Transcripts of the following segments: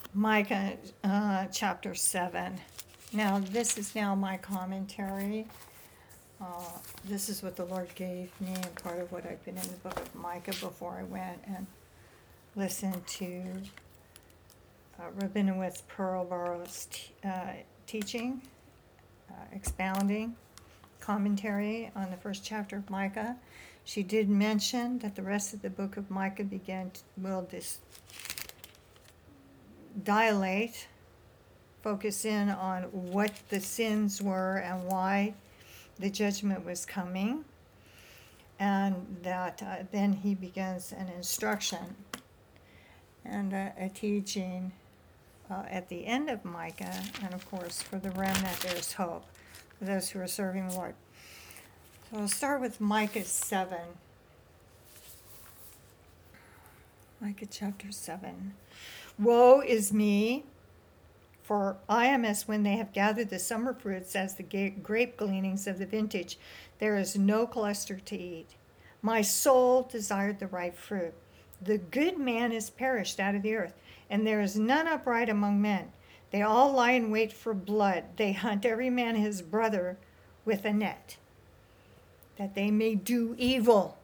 Micah chapter 7. Now, this is now my commentary. This is what the Lord gave me, and part of what I've been in the book of Micah before I went and listened to Rabinowitz Pearlborough's teaching, expounding commentary on the first chapter of Micah. She did mention that the rest of the book of Micah will dilate, focus in on what the sins were and why the judgment was coming, and that then he begins an instruction and a teaching at the end of Micah, and of course for the remnant there's hope for those who are serving the Lord. So we'll start with Micah 7. Micah chapter 7. Woe is me, for I am as when they have gathered the summer fruits, as the grape gleanings of the vintage. There is no cluster to eat. My soul desired the ripe fruit. The good man is perished out of the earth, and there is none upright among men. They all lie in wait for blood. They hunt every man his brother with a net, that they may do evil.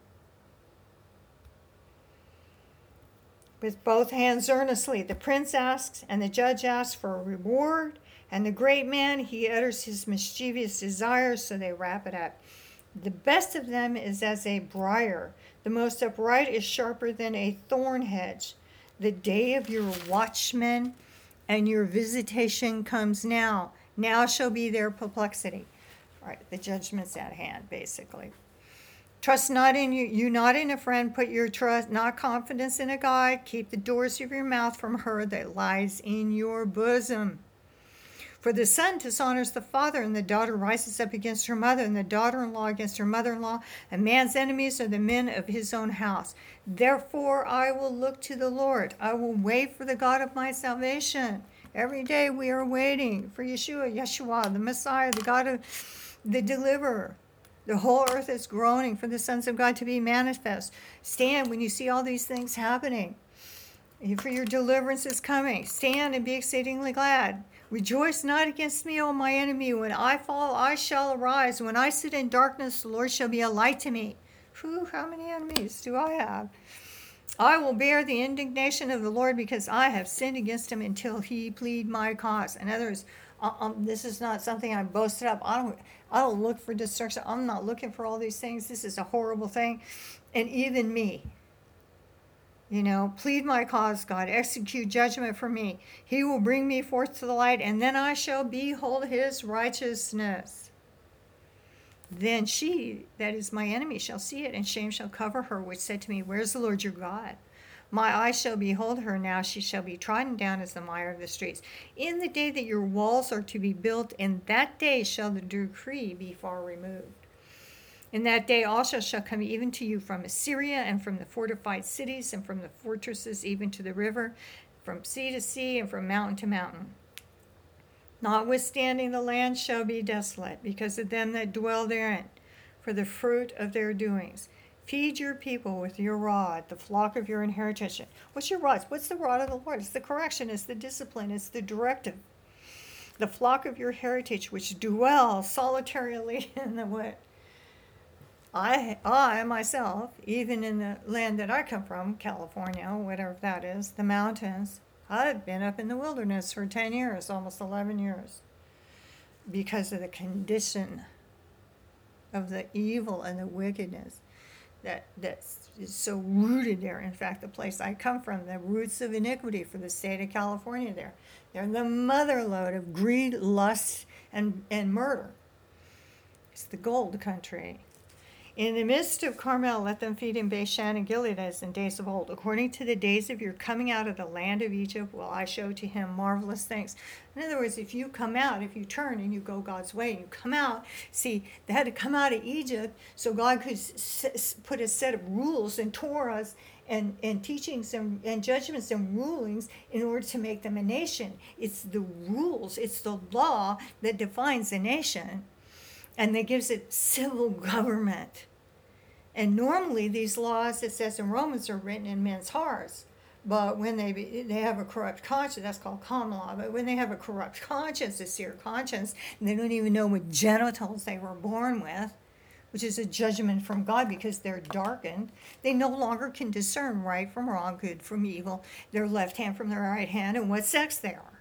With both hands earnestly, the prince asks, and the judge asks for a reward, and the great man, he utters his mischievous desires, so they wrap it up. The best of them is as a briar. The most upright is sharper than a thorn hedge. The day of your watchmen and your visitation comes now. Now shall be their perplexity. All right, the judgment's at hand, basically. Trust not in you, not in a friend. Put your trust, not confidence in a guide. Keep the doors of your mouth from her that lies in your bosom. For the son dishonors the father, and the daughter rises up against her mother, and the daughter-in-law against her mother-in-law. A man's enemies are the men of his own house. Therefore I will look to the Lord. I will wait for the God of my salvation. Every day we are waiting for Yeshua, the Messiah, the God of the deliverer. The whole earth is groaning for the sons of God to be manifest. Stand when you see all these things happening, for your deliverance is coming. Stand and be exceedingly glad. Rejoice not against me, O my enemy. When I fall, I shall arise. When I sit in darkness, the Lord shall be a light to me. Whew, how many enemies do I have? I will bear the indignation of the Lord, because I have sinned against him, until he plead my cause. In other words, this is not something I boasted up. I don't look for destruction. I'm not looking for all these things. This is a horrible thing. And even me, plead my cause, God. Execute judgment for me. He will bring me forth to the light, and then I shall behold his righteousness. Then she, that is my enemy, shall see it, and shame shall cover her, which said to me, Where's the Lord your God? My eyes shall behold her. Now she shall be trodden down as the mire of the streets. In the day that your walls are to be built, in that day shall the decree be far removed. In that day also shall come even to you from Assyria, and from the fortified cities, and from the fortresses even to the river, from sea to sea, and from mountain to mountain. Notwithstanding, the land shall be desolate, because of them that dwell therein, for the fruit of their doings. Feed your people with your rod, the flock of your inheritance. What's your rod? What's the rod of the Lord? It's the correction, it's the discipline, it's the directive. The flock of your heritage, which dwell solitarily in the wood. I myself, even in the land that I come from, California, whatever that is, the mountains, I've been up in the wilderness for 10 years, almost 11 years, because of the condition of the evil and the wickedness that is so rooted there. In fact, the place I come from, the roots of iniquity for the state of California there. They're the motherlode of greed, lust, and murder. It's the gold country. In the midst of Carmel, let them feed in Bashan and Gilead as in days of old. According to the days of your coming out of the land of Egypt, will I show to him marvelous things. In other words, if you come out, if you turn and you go God's way, and you come out, see, they had to come out of Egypt so God could put a set of rules and Torahs and teachings and judgments and rulings in order to make them a nation. It's the rules, it's the law that defines a nation, and that gives it civil government. And normally these laws, it says in Romans, are written in men's hearts. But when they have a corrupt conscience, that's called common law. But when they have a corrupt conscience, a seared conscience, and they don't even know what genitals they were born with, which is a judgment from God because they're darkened, they no longer can discern right from wrong, good from evil, their left hand from their right hand, and what sex they are.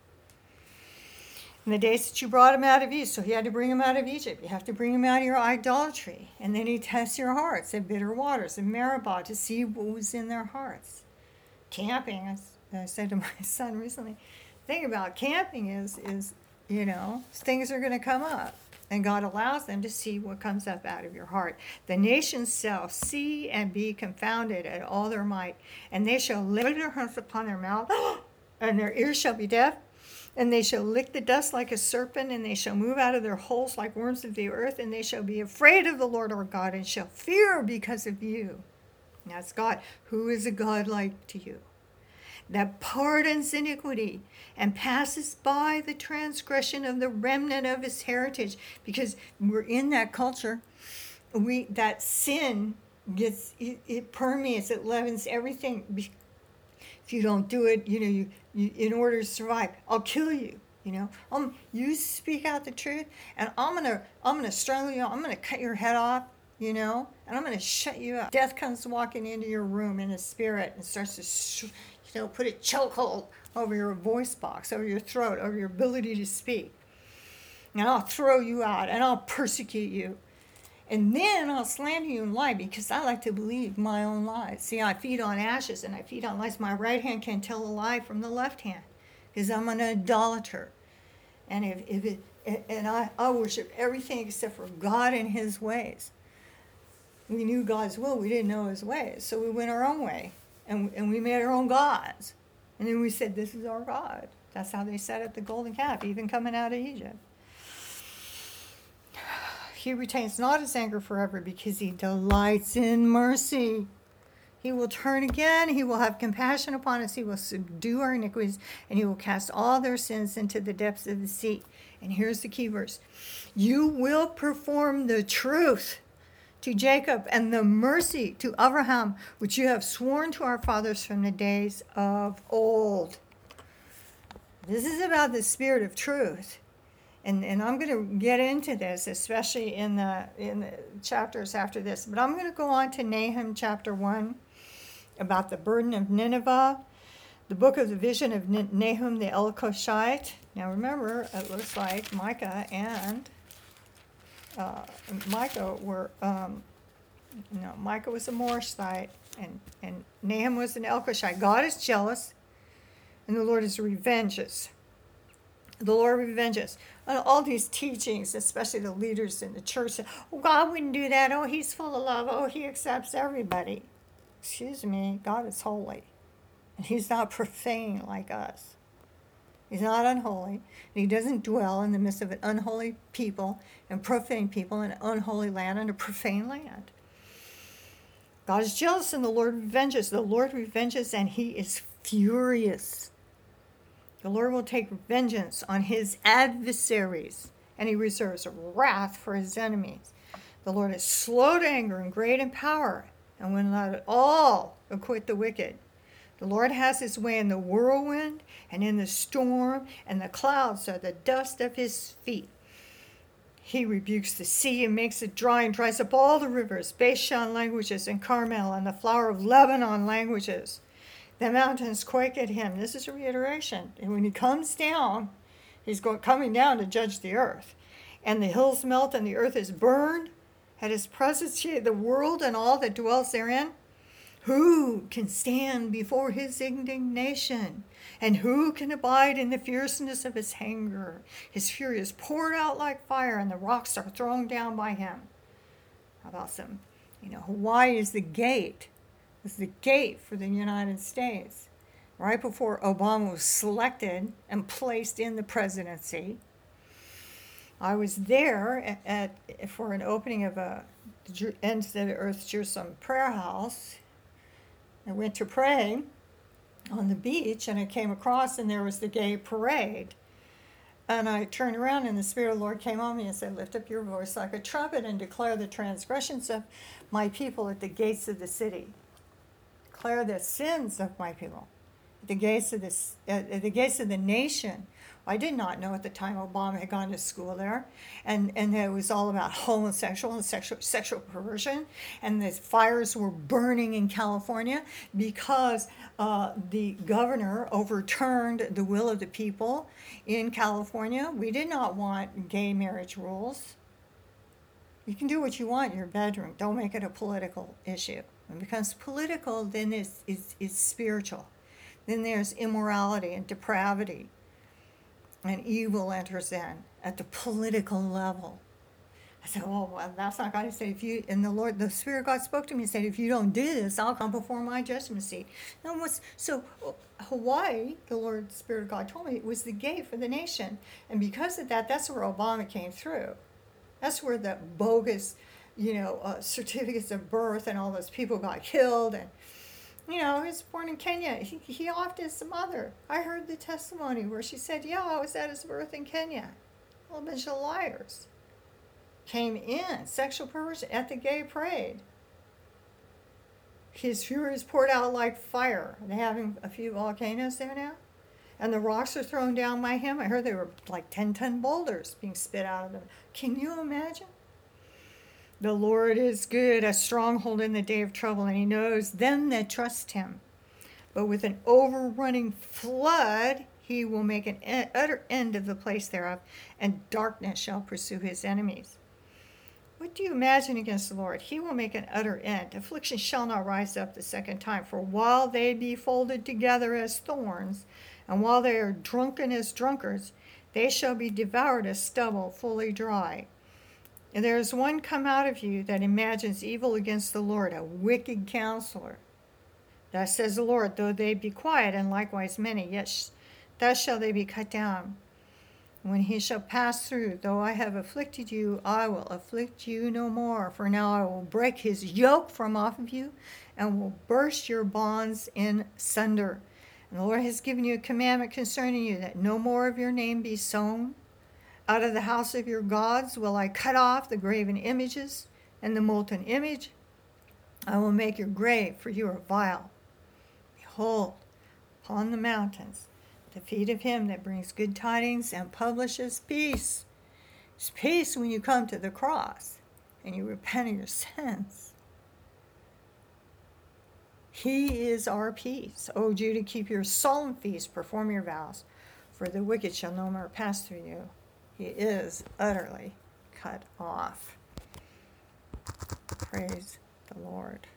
In the days that you brought him out of Egypt, so he had to bring him out of Egypt. You have to bring him out of your idolatry. And then he tests your hearts at bitter waters, in Meribah, to see what was in their hearts. Camping, as I said to my son recently, the thing about camping is things are going to come up. And God allows them to see what comes up out of your heart. The nations shall see and be confounded at all their might, and they shall lift their hands upon their mouth, and their ears shall be deaf. And they shall lick the dust like a serpent, and they shall move out of their holes like worms of the earth, and they shall be afraid of the Lord our God, and shall fear because of you. And that's God. Who is a God like to you? That pardons iniquity and passes by the transgression of the remnant of his heritage. Because we're in that culture, that sin it permeates, it leavens everything. If you don't do it, you in order to survive, I'll kill you. You speak out the truth, and I'm gonna strangle you. I'm gonna cut your head off. And I'm gonna shut you up. Death comes walking into your room in a spirit and starts to, put a chokehold over your voice box, over your throat, over your ability to speak. And I'll throw you out, and I'll persecute you. And then I'll slander you and lie because I like to believe my own lies. See, I feed on ashes and I feed on lies. My right hand can't tell a lie from the left hand because I'm an idolater. And I worship everything except for God and his ways. We knew God's will. We didn't know his ways. So we went our own way and we made our own gods. And then we said, this is our God. That's how they set up the golden calf, even coming out of Egypt. He retains not his anger forever because he delights in mercy. He will turn again. He will have compassion upon us. He will subdue our iniquities, and he will cast all their sins into the depths of the sea. And here's the key verse. You will perform the truth to Jacob and the mercy to Abraham, which you have sworn to our fathers from the days of old. This is about the spirit of truth. And I'm going to get into this, especially in the chapters after this. But I'm going to go on to Nahum chapter 1 about the burden of Nineveh, the book of the vision of Nahum the Elkoshite. Now remember, it looks like Micah and Micah were, Micah was a Moreshite, and Nahum was an Elkoshite. God is jealous, and the Lord is revengeous. The Lord revenges. And all these teachings, especially the leaders in the church, say, oh, God wouldn't do that. Oh, he's full of love. Oh, he accepts everybody. Excuse me, God is holy. And he's not profane like us. He's not unholy. And he doesn't dwell in the midst of an unholy people and profane people in an unholy land and a profane land. God is jealous and the Lord revenges. The Lord revenges and he is furious. The Lord will take vengeance on his adversaries, and he reserves wrath for his enemies. The Lord is slow to anger and great in power, and will not at all acquit the wicked. The Lord has his way in the whirlwind and in the storm, and the clouds are the dust of his feet. He rebukes the sea and makes it dry and dries up all the rivers. Bashan languages and Carmel and the flower of Lebanon languages. The mountains quake at him. This is a reiteration. And when he comes down, he's coming down to judge the earth. And the hills melt and the earth is burned. At his presence, the world and all that dwells therein. Who can stand before his indignation? And who can abide in the fierceness of his anger? His fury is poured out like fire, and the rocks are thrown down by him. How about some? Hawaii is the gate. It's the gate for the United States. Right before Obama was selected and placed in the presidency, I was there for an opening of a End of the Earth Jerusalem prayer house. I went to pray on the beach, and I came across, and there was the gay parade. And I turned around, and the Spirit of the Lord came on me and said, lift up your voice like a trumpet and declare the transgressions of my people at the gates of the city. declare the sins of my people at the gates of the gates of the nation. I did not know at the time Obama had gone to school there, and it was all about homosexual and sexual perversion, and the fires were burning in California because the governor overturned the will of the people in California. We did not want gay marriage rules. You can do what you want in your bedroom. Don't make it a political issue. When it becomes political, then it's spiritual. Then there's immorality and depravity. And evil enters in at the political level. I said, oh, well, that's not God. He said, the Spirit of God spoke to me and said, if you don't do this, I'll come before my judgment seat. So Hawaii, the Lord Spirit of God told me, was the gate for the nation. And because of that, that's where Obama came through. That's where the bogus, certificates of birth and all those people got killed. And, he was born in Kenya. He offed his mother. I heard the testimony where she said, yeah, I was at his birth in Kenya. Well, a bunch of liars came in, sexual perversion at the gay parade. His fury is poured out like fire. They're having a few volcanoes there now. And the rocks are thrown down by him. I heard they were like 10-ton boulders being spit out of them. Can you imagine? The Lord is good, a stronghold in the day of trouble, and he knows them that trust him. But with an overrunning flood, he will make an utter end of the place thereof, and darkness shall pursue his enemies. What do you imagine against the Lord? He will make an utter end. Affliction shall not rise up the second time, for while they be folded together as thorns, and while they are drunken as drunkards, they shall be devoured as stubble fully dry. And there is one come out of you that imagines evil against the Lord, a wicked counselor. Thus says the Lord, though they be quiet, and likewise many, yet thus shall they be cut down. When he shall pass through, though I have afflicted you, I will afflict you no more. For now I will break his yoke from off of you, and will burst your bonds in sunder. And the Lord has given you a commandment concerning you, that no more of your name be sown. Out of the house of your gods will I cut off the graven images and the molten image. I will make your grave, for you are vile. Behold, upon the mountains, the feet of him that brings good tidings and publishes peace. It's peace when you come to the cross and you repent of your sins. He is our peace. O Judah, keep your solemn feast, perform your vows, for the wicked shall no more pass through you. He is utterly cut off. Praise the Lord.